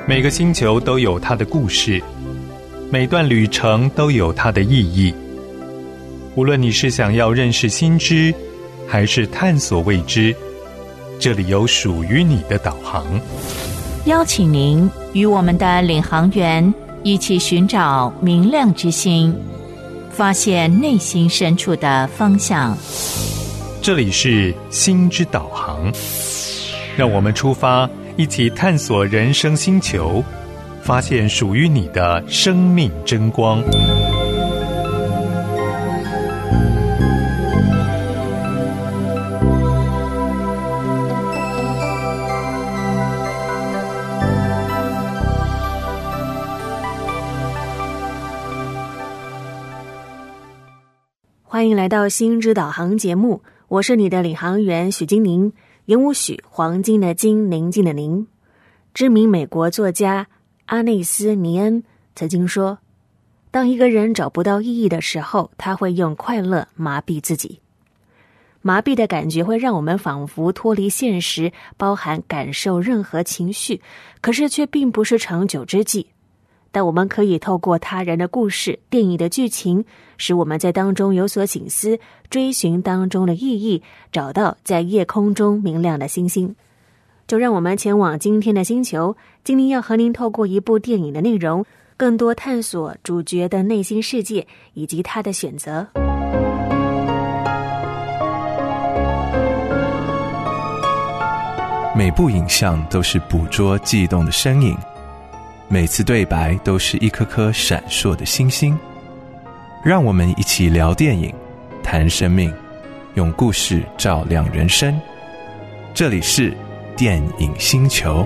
每个星球都有它的故事，每段旅程都有它的意义。无论你是想要认识新知，还是探索未知，这里有属于你的导航。 邀请您与我们的领航员一起寻找明亮之星，发现内心深处的方向。 这里是心之导航，让我们出发，一起探索人生星球，发现属于你的生命真光。 欢迎来到心之导航节目，我是你的领航员许金宁，言无许，黄金的金，宁静的宁。知名美国作家阿内斯·尼恩曾经说，当一个人找不到意义的时候，他会用快乐麻痹自己。麻痹的感觉会让我们仿佛脱离现实，包含感受任何情绪，可是却并不是长久之计。但我们可以透过他人的故事、电影的剧情，使我们在当中有所省思，追寻当中的意义，找到在夜空中明亮的星星。就让我们前往今天的星球，今天要和您透过一部电影的内容，更多探索主角的内心世界以及他的选择。 每部影像都是捕捉悸动的身影，每次对白都是一颗颗闪烁的星星。让我们一起聊电影，谈生命，用故事照亮人生。这里是电影星球。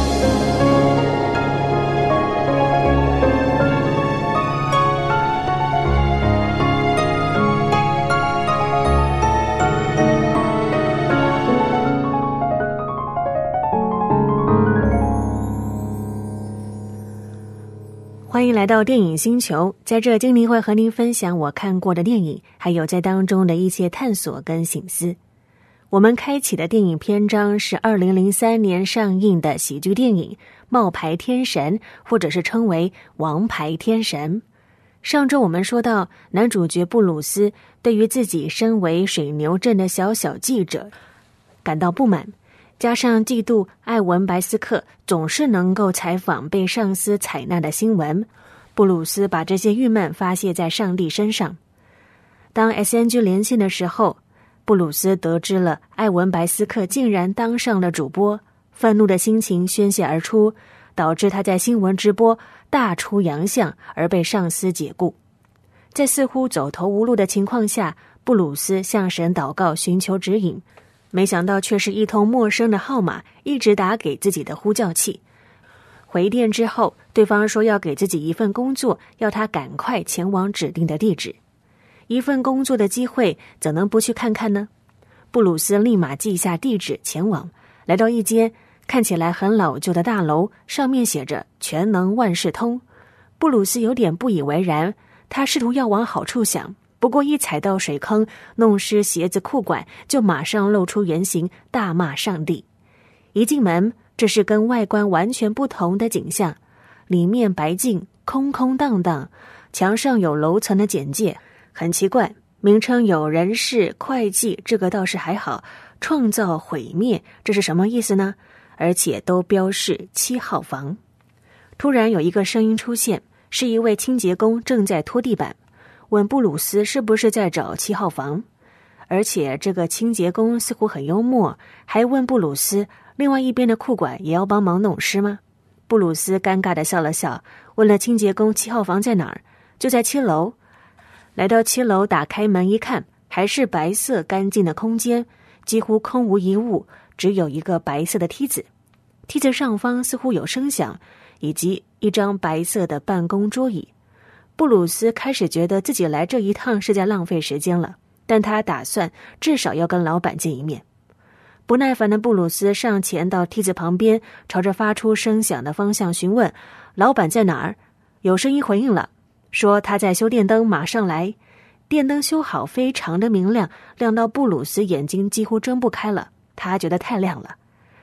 欢迎来到电影星球，在这金宁会和您分享我看过的电影，还有在当中的一些探索跟省思。我们开启的电影篇章是2003年上映的喜剧电影《冒牌天神》，或者是称为《王牌天神》。上周我们说到，男主角布鲁斯对于自己身为水牛镇的小记者感到不满，加上嫉妒艾文·白斯克总是能够采访被上司采纳的新闻，布鲁斯把这些郁闷发泄在上帝身上。当 SNG 连线的时候，布鲁斯得知了艾文·白斯克竟然当上了主播，愤怒的心情宣泄而出，导致他在新闻直播大出洋相，而被上司解雇。在似乎走投无路的情况下，布鲁斯向神祷告寻求指引，没想到却是一通陌生的号码一直打给自己的呼叫器。回电之后，对方说要给自己一份工作，要他赶快前往指定的地址。一份工作的机会，怎能不去看看呢？布鲁斯立马记下地址前往，来到一间看起来很老旧的大楼，上面写着全能万事通。布鲁斯有点不以为然，他试图要往好处想，不过一踩到水坑，弄湿鞋子裤管，就马上露出原形，大骂上帝。一进门，这是跟外观完全不同的景象，里面白净，空空荡荡，墙上有楼层的简介，很奇怪，名称有人事、会计，这个倒是还好，创造、毁灭，这是什么意思呢？而且都标示7号房。突然有一个声音出现，是一位清洁工正在拖地板，问布鲁斯是不是在找7号房。而且这个清洁工似乎很幽默，还问布鲁斯另外一边的裤管也要帮忙弄湿吗？布鲁斯尴尬地笑了笑，问了清洁工7号房在哪儿，就在7楼。来到7楼，打开门一看，还是白色干净的空间，几乎空无一物，只有一个白色的梯子。梯子上方似乎有声响，以及一张白色的办公桌椅。布鲁斯开始觉得自己来这一趟是在浪费时间了，但他打算至少要跟老板见一面。不耐烦的布鲁斯上前到梯子旁边，朝着发出声响的方向询问老板在哪儿。有声音回应了，说他在修电灯，马上来。电灯修好，非常的明亮，亮到布鲁斯眼睛几乎睁不开了，他觉得太亮了。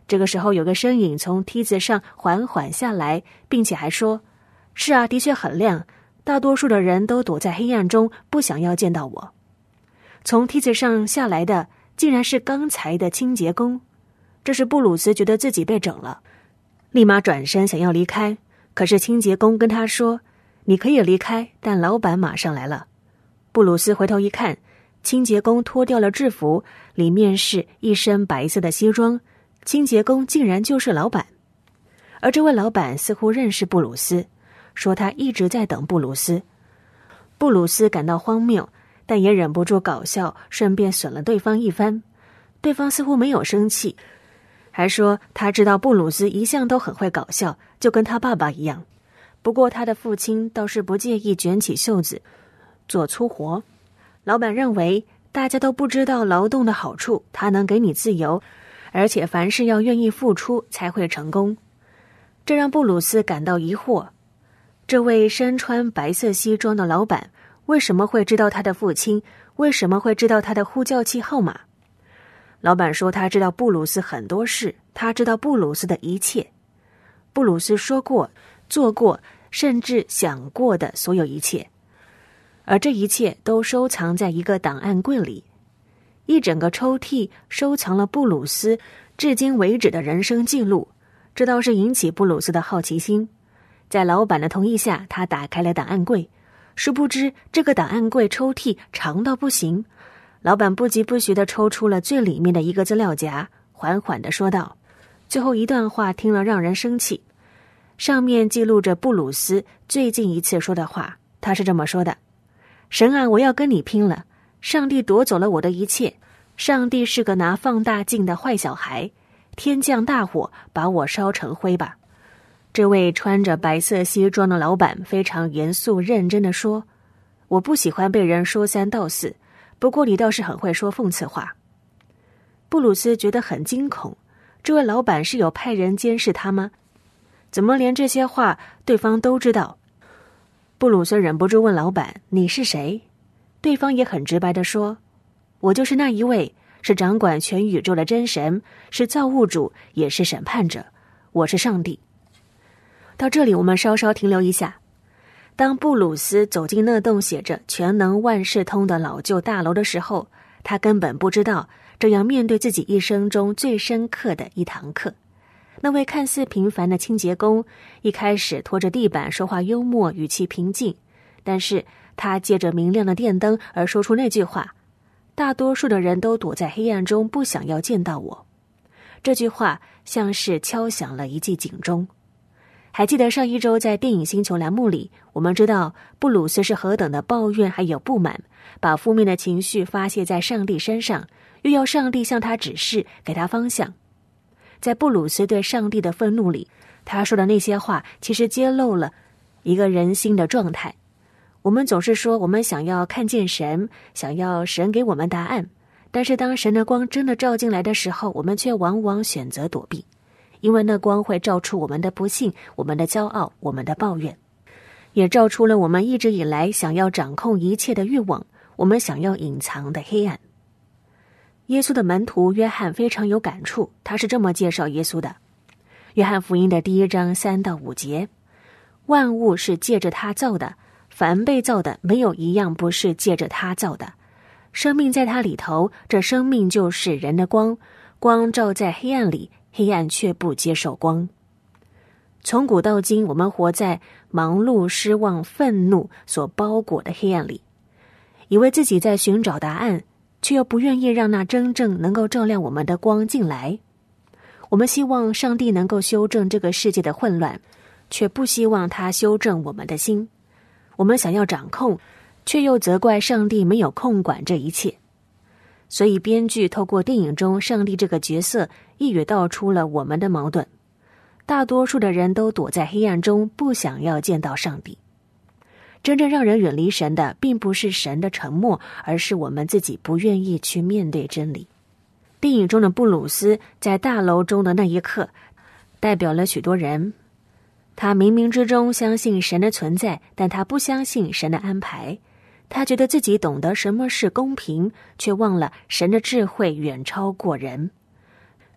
这个时候有个身影从梯子上缓缓下来，并且还说：是啊，的确很亮，大多数的人都躲在黑暗中，不想要见到我。从梯子上下来的竟然是刚才的清洁工。这时布鲁斯觉得自己被整了，立马转身想要离开，可是清洁工跟他说：你可以离开，但老板马上来了。布鲁斯回头一看，清洁工脱掉了制服，里面是一身白色的西装，清洁工竟然就是老板。而这位老板似乎认识布鲁斯，说他一直在等布鲁斯。布鲁斯感到荒谬，但也忍不住搞笑，顺便损了对方一番。对方似乎没有生气，还说他知道布鲁斯一向都很会搞笑，就跟他爸爸一样。不过他的父亲倒是不介意卷起袖子做粗活。老板认为大家都不知道劳动的好处，他能给你自由，而且凡事要愿意付出才会成功。这让布鲁斯感到疑惑，这位身穿白色西装的老板为什么会知道他的父亲？为什么会知道他的呼叫器号码？老板说他知道布鲁斯很多事，他知道布鲁斯的一切。布鲁斯说过、做过，甚至想过的所有一切。而这一切都收藏在一个档案柜里，一整个抽屉收藏了布鲁斯至今为止的人生记录。这倒是引起布鲁斯的好奇心。在老板的同意下，他打开了档案柜，殊不知这个档案柜抽屉长到不行。老板不疾不徐地抽出了最里面的一个资料夹，缓缓地说道：最后一段话听了让人生气，上面记录着布鲁斯最近一次说的话。他是这么说的：神啊，我要跟你拼了！上帝夺走了我的一切，上帝是个拿放大镜的坏小孩，天降大火，把我烧成灰吧。这位穿着白色西装的老板非常严肃认真地说：我不喜欢被人说三道四，不过你倒是很会说讽刺话。布鲁斯觉得很惊恐，这位老板是有派人监视他吗？怎么连这些话对方都知道？布鲁斯忍不住问老板：你是谁？对方也很直白地说：我就是那一位，是掌管全宇宙的真神，是造物主，也是审判者，我是上帝。到这里我们稍稍停留一下。当布鲁斯走进那栋写着全能万事通的老旧大楼的时候，他根本不知道这样面对自己一生中最深刻的一堂课。那位看似平凡的清洁工一开始拖着地板，说话幽默，语气平静，但是他借着明亮的电灯而说出那句话：大多数的人都躲在黑暗中，不想要见到我。这句话像是敲响了一记警钟。还记得上一周在电影星球栏目里，我们知道布鲁斯是何等的抱怨还有不满，把负面的情绪发泄在上帝身上，又要上帝向他指示，给他方向。在布鲁斯对上帝的愤怒里，他说的那些话其实揭露了一个人心的状态。我们总是说我们想要看见神，想要神给我们答案，但是当神的光真的照进来的时候，我们却往往选择躲避，因为那光会照出我们的不幸，我们的骄傲，我们的抱怨，也照出了我们一直以来想要掌控一切的欲望，我们想要隐藏的黑暗。耶稣的门徒约翰非常有感触，他是这么介绍耶稣的：约翰福音的1章3到5节，万物是借着他造的，凡被造的没有一样不是借着他造的。生命在他里头，这生命就是人的光，光照在黑暗里，黑暗却不接受光。从古到今，我们活在忙碌、失望、愤怒所包裹的黑暗里，以为自己在寻找答案，却又不愿意让那真正能够照亮我们的光进来。我们希望上帝能够修正这个世界的混乱，却不希望他修正我们的心。我们想要掌控，却又责怪上帝没有控管这一切。所以编剧透过电影中上帝这个角色，一语道出了我们的矛盾。大多数的人都躲在黑暗中，不想要见到上帝。真正让人远离神的，并不是神的沉默，而是我们自己不愿意去面对真理。电影中的布鲁斯在大楼中的那一刻，代表了许多人。他冥冥之中相信神的存在，但他不相信神的安排。他觉得自己懂得什么是公平，却忘了神的智慧远超过人。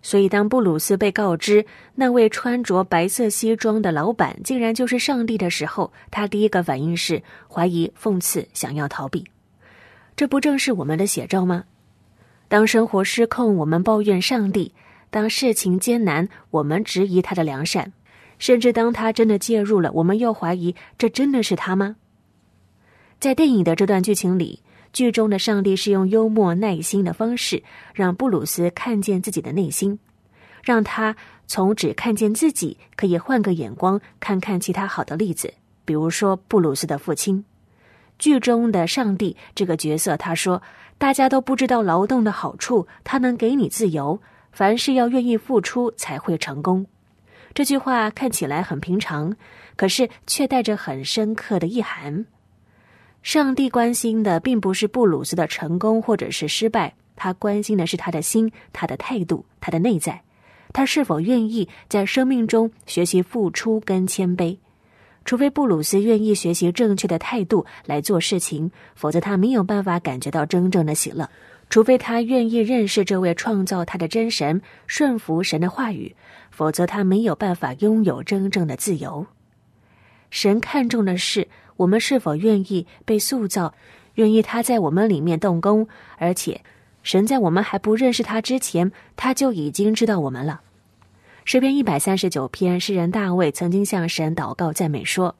所以当布鲁斯被告知那位穿着白色西装的老板竟然就是上帝的时候，他第一个反应是怀疑、讽刺，想要逃避。这不正是我们的写照吗？当生活失控，我们抱怨上帝；当事情艰难，我们质疑他的良善；甚至当他真的介入了，我们又怀疑这真的是他吗？在电影的这段剧情里，剧中的上帝是用幽默耐心的方式让布鲁斯看见自己的内心，让他从只看见自己可以换个眼光看看其他好的例子，比如说布鲁斯的父亲。剧中的上帝这个角色，他说大家都不知道劳动的好处，他能给你自由，凡事要愿意付出才会成功。这句话看起来很平常，可是却带着很深刻的意涵。上帝关心的并不是布鲁斯的成功或者是失败，他关心的是他的心、他的态度、他的内在，他是否愿意在生命中学习付出跟谦卑。除非布鲁斯愿意学习正确的态度来做事情，否则他没有办法感觉到真正的喜乐。除非他愿意认识这位创造他的真神，顺服神的话语，否则他没有办法拥有真正的自由。神看重的是我们是否愿意被塑造，愿意他在我们里面动工，而且神在我们还不认识他之前，他就已经知道我们了。诗篇139篇，诗人大卫曾经向神祷告赞美说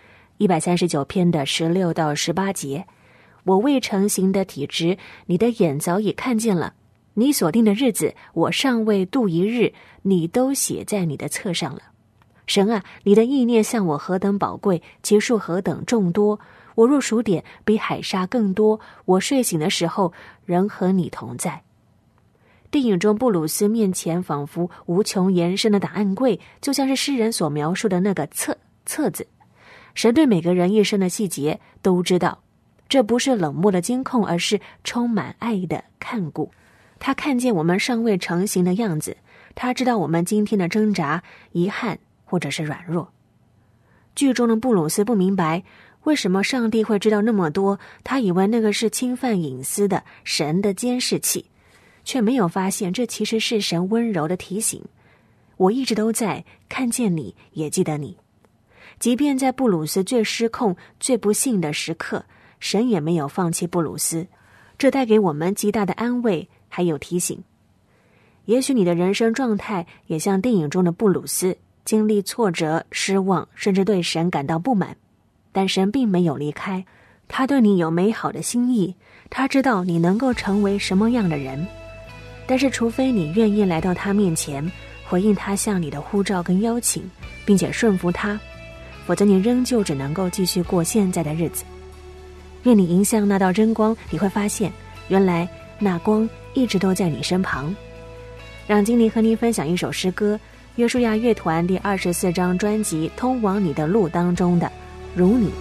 ，139篇的16到18节，我未成形的体质，你的眼早已看见了，你所定的日子，我尚未度一日，你都写在你的册上了。神啊，你的意念向我何等宝贵，其数何等众多，我若数点，比海沙更多，我睡醒的时候，仍和你同在。电影中布鲁斯面前仿佛无穷延伸的档案柜，就像是诗人所描述的那个册子。神对每个人一生的细节都知道，这不是冷漠的监控，而是充满爱的看顾。他看见我们尚未成型的样子，他知道我们今天的挣扎、遗憾或者是软弱。剧中的布鲁斯不明白为什么上帝会知道那么多，他以为那个是侵犯隐私的神的监视器，却没有发现这其实是神温柔的提醒，我一直都在，看见你，也记得你。即便在布鲁斯最失控、最不幸的时刻，神也没有放弃布鲁斯，这带给我们极大的安慰，还有提醒。也许你的人生状态也像电影中的布鲁斯，经历挫折、失望，甚至对神感到不满，但神并没有离开，他对你有美好的心意，他知道你能够成为什么样的人。但是除非你愿意来到他面前，回应他向你的呼召跟邀请，并且顺服他，否则你仍旧只能够继续过现在的日子。愿你迎向那道真光，你会发现原来那光一直都在你身旁。让精灵和你分享一首诗歌，约书亚乐团第24张专辑《通往你的路》当中的《如你》。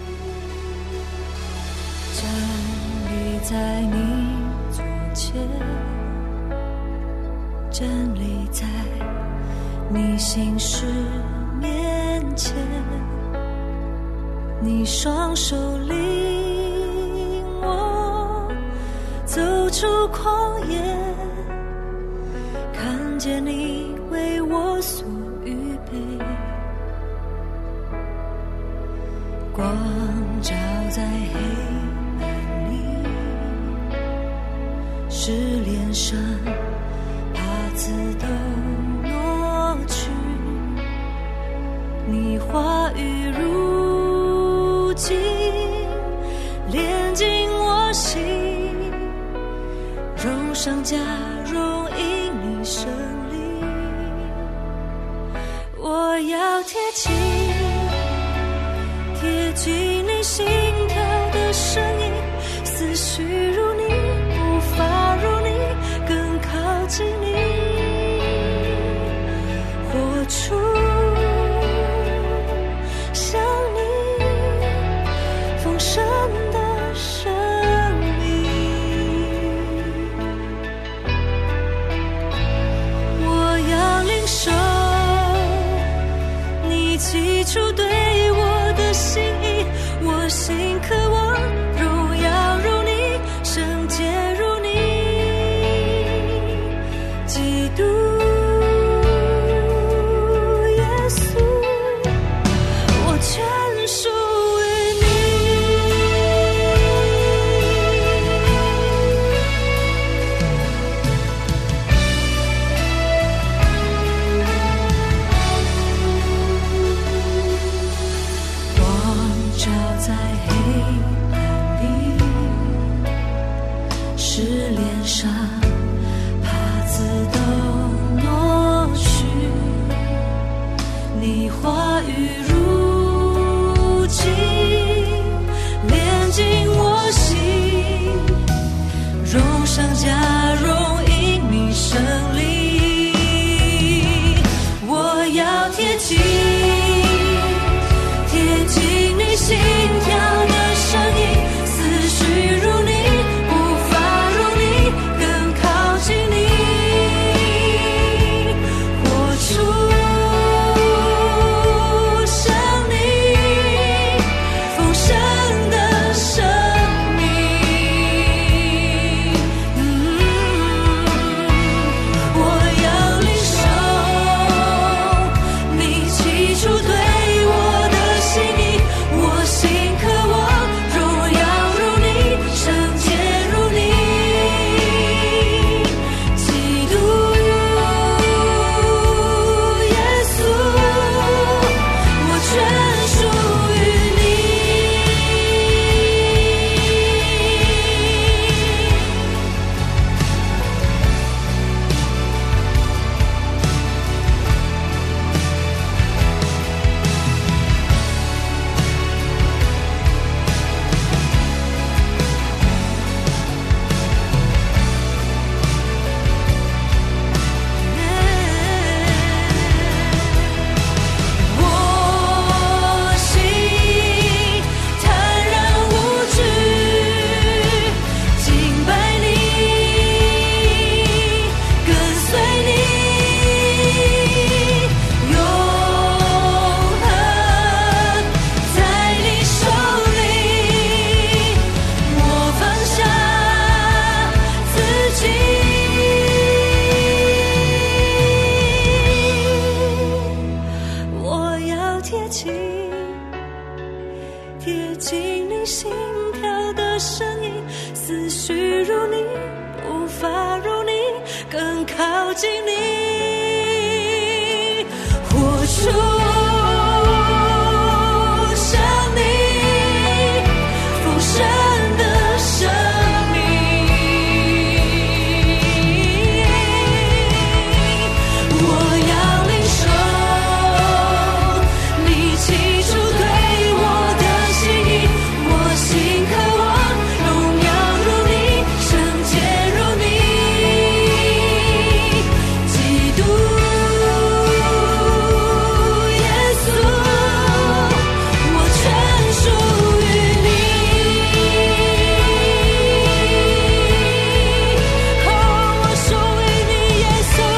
站立在你左前，站立在你心事面前，你双手领我走出旷野，看见你为我所预备，光照在黑暗里，使脸上帕子都挪去，你话语如镜炼进我心，荣上加荣因你胜利，我要贴近你心跳的声音，思绪如你，步伐如你，更靠近你，活出像你丰盛的生命。我要领受你起初对我的心意， 声音，思绪如你，步伐如你，更靠近你。活出生命丰盛的生命，我要领受你起初对我的心意，我心渴望荣耀如你，圣洁如你，基督耶稣，我全属于你。哦，我属于你，耶稣。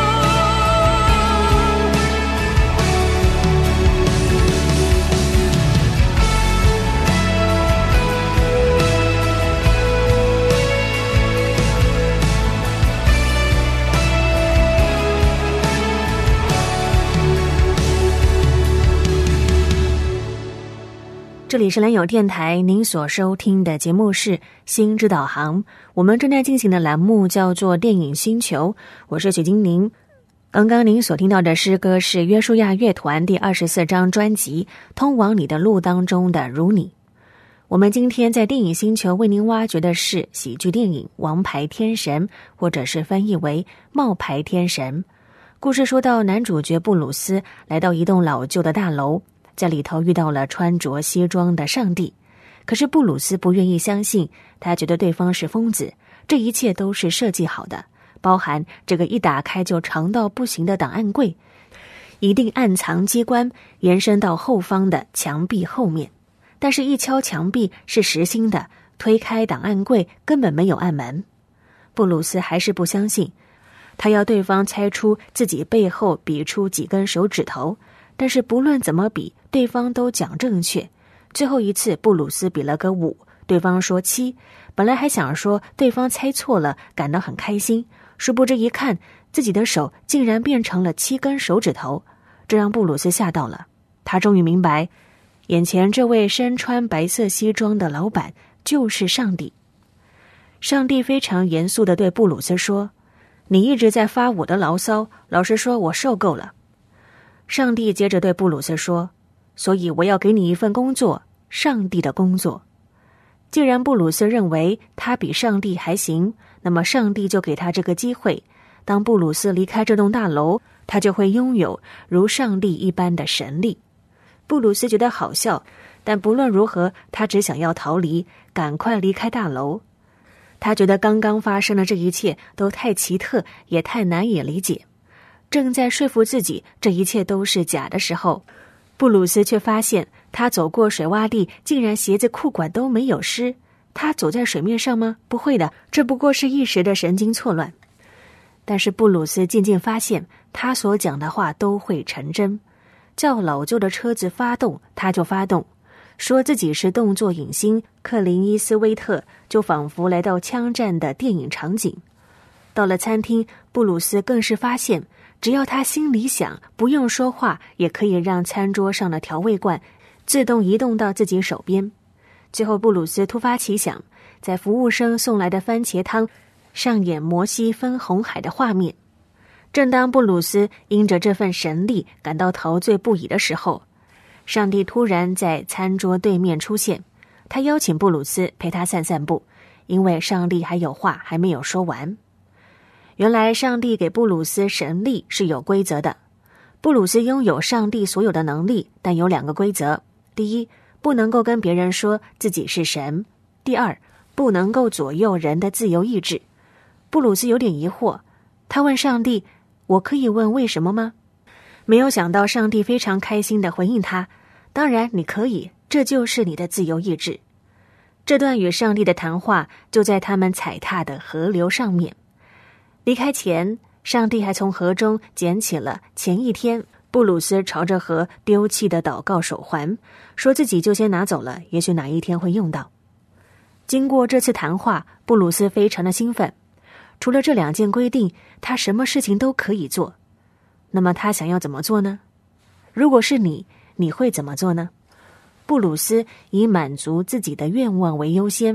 这里是蓝友电台，您所收听的节目是心之导航。我们正在进行的栏目叫做电影星球，我是许金宁。刚刚您所听到的诗歌是约书亚乐团第24张专辑《通往你的路》当中的如你。我们今天在电影星球为您挖掘的是喜剧电影《王牌天神》，或者是翻译为冒牌天神。故事说到男主角布鲁斯来到一栋老旧的大楼，在里头遇到了穿着西装的上帝。可是布鲁斯不愿意相信，他觉得对方是疯子，这一切都是设计好的，包含这个一打开就长到不行的档案柜，一定暗藏机关，延伸到后方的墙壁后面。但是一敲墙壁是实心的，推开档案柜根本没有暗门。布鲁斯还是不相信，他要对方猜出自己背后比出几根手指头，但是不论怎么比，对方都讲正确。最后一次布鲁斯比了个5，对方说7，本来还想说对方猜错了，感到很开心，殊不知一看自己的手竟然变成了7根手指头，这让布鲁斯吓到了。他终于明白，眼前这位身穿白色西装的老板就是上帝。上帝非常严肃地对布鲁斯说，你一直在发我的牢骚，老实说我受够了。上帝接着对布鲁斯说，所以我要给你一份工作，上帝的工作。既然布鲁斯认为他比上帝还行，那么上帝就给他这个机会，当布鲁斯离开这栋大楼，他就会拥有如上帝一般的神力。布鲁斯觉得好笑，但不论如何，他只想要逃离，赶快离开大楼。他觉得刚刚发生的这一切都太奇特，也太难以理解。正在说服自己这一切都是假的时候，布鲁斯却发现他走过水洼地，竟然鞋子裤管都没有湿。他走在水面上吗？不会的，这不过是一时的神经错乱。但是布鲁斯渐渐发现，他所讲的话都会成真。叫老旧的车子发动，他就发动；说自己是动作影星克林伊斯威特，就仿佛来到枪战的电影场景。到了餐厅，布鲁斯更是发现，只要他心里想，不用说话，也可以让餐桌上的调味罐自动移动到自己手边。最后布鲁斯突发奇想，在服务生送来的番茄汤上演摩西分红海的画面。正当布鲁斯因着这份神力感到陶醉不已的时候，上帝突然在餐桌对面出现，他邀请布鲁斯陪他散散步，因为上帝还有话还没有说完。原来上帝给布鲁斯神力是有规则的，布鲁斯拥有上帝所有的能力，但有2个规则。第一，不能够跟别人说自己是神；第二，不能够左右人的自由意志。布鲁斯有点疑惑，他问上帝，我可以问为什么吗？没有想到上帝非常开心地回应他，当然你可以，这就是你的自由意志。这段与上帝的谈话就在他们踩踏的河流上面。离开前，上帝还从河中捡起了前一天布鲁斯朝着河丢弃的祷告手环，说自己就先拿走了，也许哪一天会用到。经过这次谈话，布鲁斯非常的兴奋，除了这2件规定，他什么事情都可以做。那么他想要怎么做呢？如果是你会怎么做呢？布鲁斯以满足自己的愿望为优先，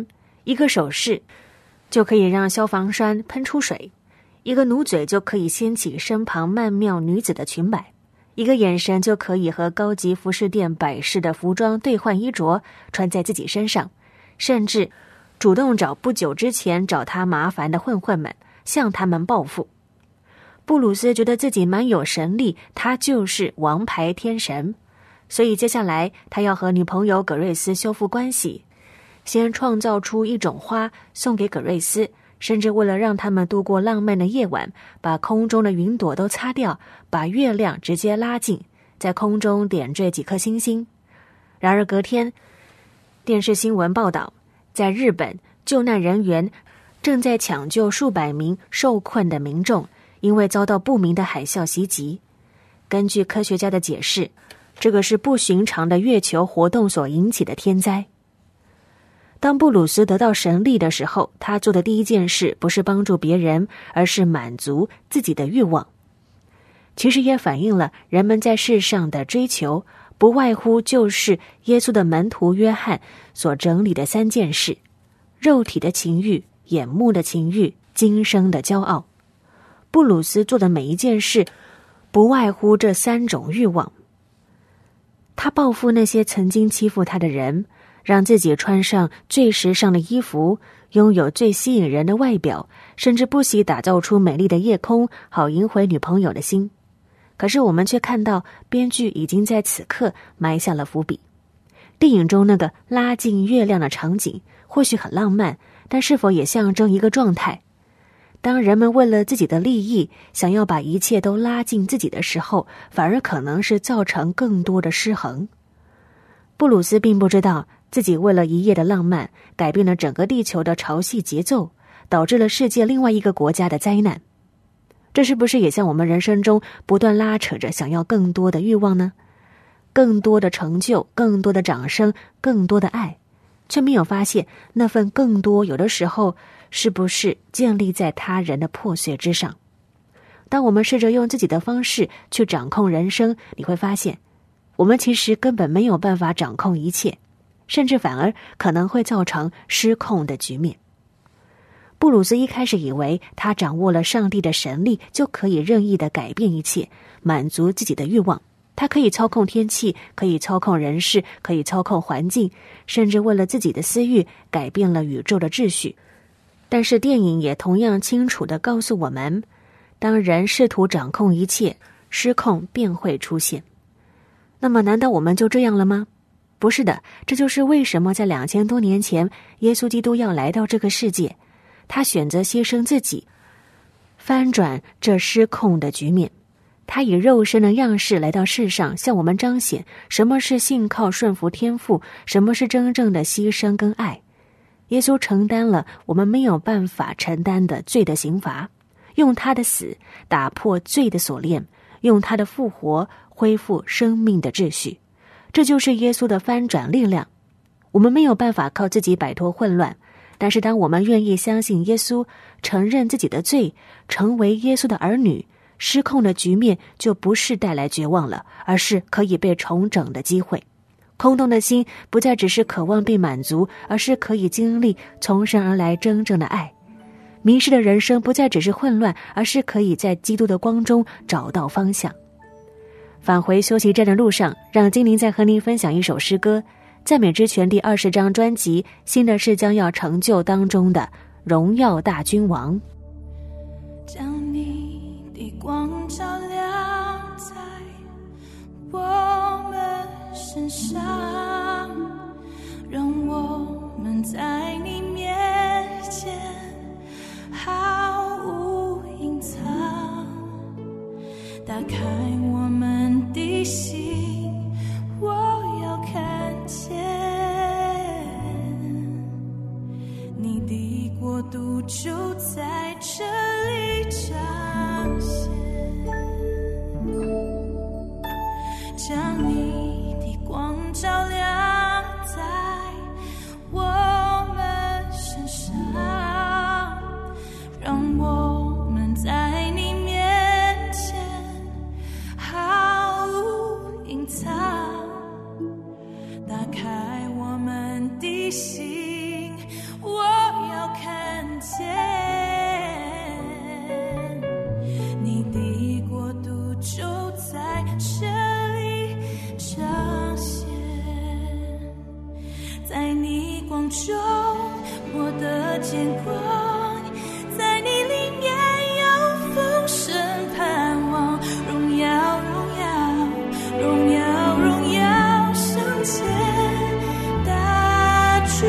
一个手势就可以让消防栓喷出水，一个努嘴就可以掀起身旁曼妙女子的裙摆，一个眼神就可以和高级服饰店摆饰的服装兑换衣着，穿在自己身上，甚至主动找不久之前找他麻烦的混混们，向他们报复。布鲁斯觉得自己蛮有神力，他就是王牌天神，所以接下来他要和女朋友葛瑞斯修复关系，先创造出一种花送给葛瑞斯，甚至为了让他们度过浪漫的夜晚，把空中的云朵都擦掉，把月亮直接拉近，在空中点缀几颗星星。然而隔天，电视新闻报道，在日本，救难人员正在抢救数百名受困的民众，因为遭到不明的海啸袭击。根据科学家的解释，这个是不寻常的月球活动所引起的天灾。当布鲁斯得到神力的时候，他做的第一件事不是帮助别人，而是满足自己的欲望。其实也反映了人们在世上的追求，不外乎就是耶稣的门徒约翰所整理的3件事：肉体的情欲、眼目的情欲、今生的骄傲。布鲁斯做的每一件事，不外乎这3种欲望。他报复那些曾经欺负他的人，让自己穿上最时尚的衣服，拥有最吸引人的外表，甚至不惜打造出美丽的夜空，好赢回女朋友的心。可是我们却看到编剧已经在此刻埋下了伏笔。电影中那个拉近月亮的场景或许很浪漫，但是否也象征一个状态？当人们为了自己的利益想要把一切都拉近自己的时候，反而可能是造成更多的失衡。布鲁斯并不知道自己为了一夜的浪漫改变了整个地球的潮汐节奏，导致了世界另外一个国家的灾难。这是不是也像我们人生中不断拉扯着想要更多的欲望呢？更多的成就，更多的掌声，更多的爱，却没有发现那份更多有的时候是不是建立在他人的破碎之上。当我们试着用自己的方式去掌控人生，你会发现我们其实根本没有办法掌控一切，甚至反而可能会造成失控的局面。布鲁斯一开始以为他掌握了上帝的神力，就可以任意的改变一切，满足自己的欲望。他可以操控天气，可以操控人事，可以操控环境，甚至为了自己的私欲改变了宇宙的秩序。但是电影也同样清楚地告诉我们，当人试图掌控一切，失控便会出现。那么难道我们就这样了吗？不是的，这就是为什么在2000多年前耶稣基督要来到这个世界，他选择牺牲自己，翻转这失控的局面。他以肉身的样式来到世上，向我们彰显什么是信靠顺服天父，什么是真正的牺牲跟爱。耶稣承担了我们没有办法承担的罪的刑罚，用他的死打破罪的锁链，用他的复活恢复生命的秩序。这就是耶稣的翻转力量。我们没有办法靠自己摆脱混乱，但是当我们愿意相信耶稣，承认自己的罪，成为耶稣的儿女，失控的局面就不是带来绝望了，而是可以被重整的机会。空洞的心不再只是渴望被满足，而是可以经历从神而来真正的爱。迷失的人生不再只是混乱，而是可以在基督的光中找到方向。返回休息站的路上，让精灵再和您分享一首诗歌，赞美之泉第20张专辑《新的事将要成就》当中的荣耀大君王。 将你的光照亮在我们身上，让我们在你面前毫无隐藏，打开我们的心，我要看见你的国度就在这里彰显，将你的光照亮在我们身上，让我们在你面前毫无隐藏，打开我们的心，我在这里彰显。在你光中我的见光，在你里面有丰盛盼望，荣耀荣耀荣耀荣耀圣洁大君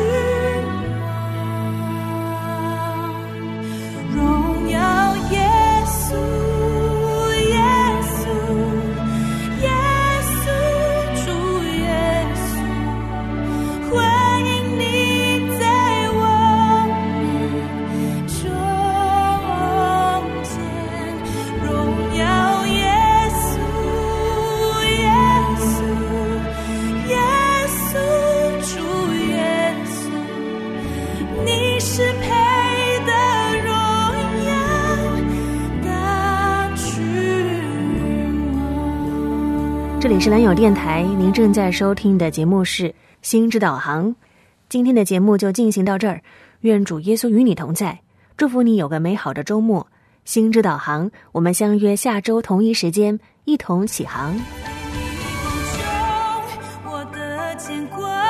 王，荣耀耶稣耶稣耶稣主耶稣，欢迎你在我们中间，荣耀耶稣耶稣耶稣主耶稣，你是配得荣耀大君王。 这里是蓝友电台，您正在收听的节目是心之导航。今天的节目就进行到这儿，愿主耶稣与你同在，祝福你有个美好的周末。心之导航，我们相约下周同一时间，一同起航。 在你光中我的见光，